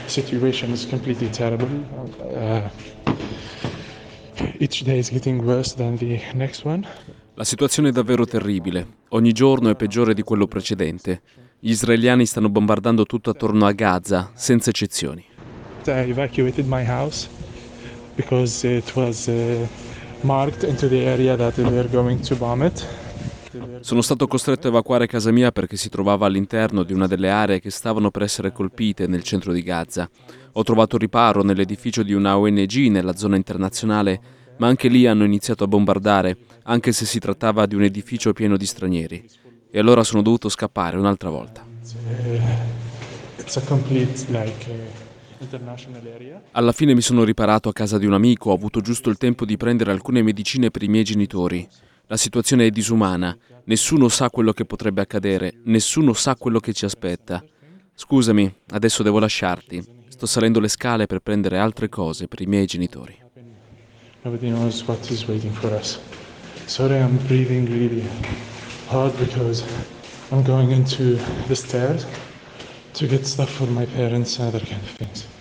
situation is completely terrible. Each day is getting worse than the next one. La situazione è davvero terribile. Ogni giorno è peggiore di quello precedente. Gli israeliani stanno bombardando tutto attorno a Gaza, senza eccezioni. I evacuated my house because it was marked into the area that they were going to bomb it. Sono stato costretto a evacuare casa mia perché si trovava all'interno di una delle aree che stavano per essere colpite nel centro di Gaza. Ho trovato riparo nell'edificio di una ONG nella zona internazionale, ma anche lì hanno iniziato a bombardare, anche se si trattava di un edificio pieno di stranieri. E allora sono dovuto scappare un'altra volta. It's a complete international area. Alla fine mi sono riparato a casa di un amico, ho avuto giusto il tempo di prendere alcune medicine per i miei genitori. La situazione è disumana, nessuno sa quello che potrebbe accadere, nessuno sa quello che ci aspetta. Scusami, adesso devo lasciarti. Sto salendo le scale per prendere altre cose per i miei genitori. Nobody knows what is waiting for us. Sorry, I'm breathing really hard because I'm going into the stairs to get stuff for my parents and other kind of things.